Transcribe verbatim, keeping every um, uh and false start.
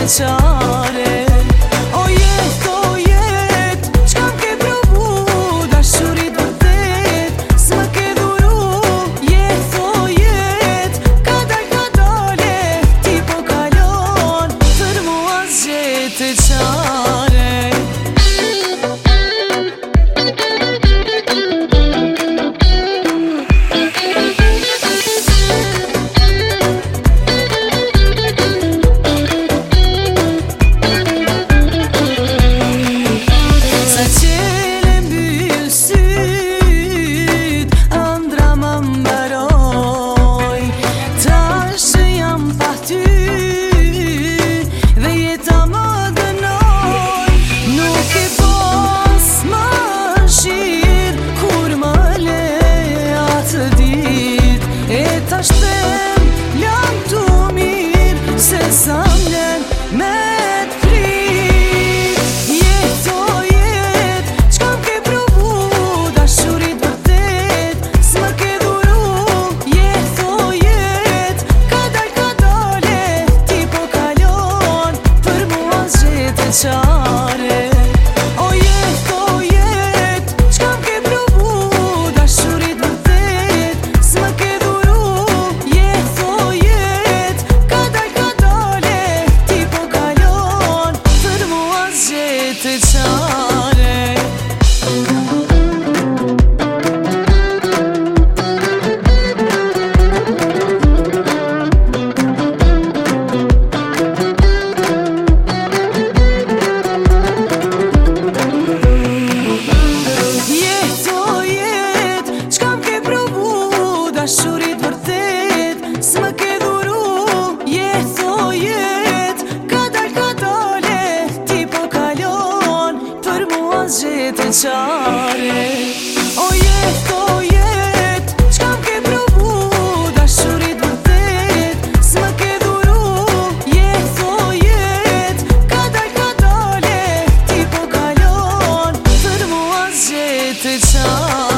zjetë qare. O jet, o jet, qka m'ke provu, dashurit vërtet, s'më ke dhuru. Jet, o jet, ka dal ka dale, ti po kalon, për mua zjetë qare. Shtem, jam tu mirë, se sa mlen me t'prit. Jet, o jet, qka m'ke provu, dashurit vërtet, s'më ke dhuru. Jet, o jet, ka dal ka dale, ti po kalon, për mua zjetë qare. O jet, o jet, qka m'ke provu, dashurit vërtet, s'më ke dashurit vërtet, s'më ke dhuru. Jet, o jet, ka dal ka dale, ti po kalon, për mua zjetë qare. O jet, o jet, qka m'ke provu, dashurit vërtet, s'më ke dhuru. Jet, o jet, ka dal ka dale, ti po kalon, për mua zjetë qare.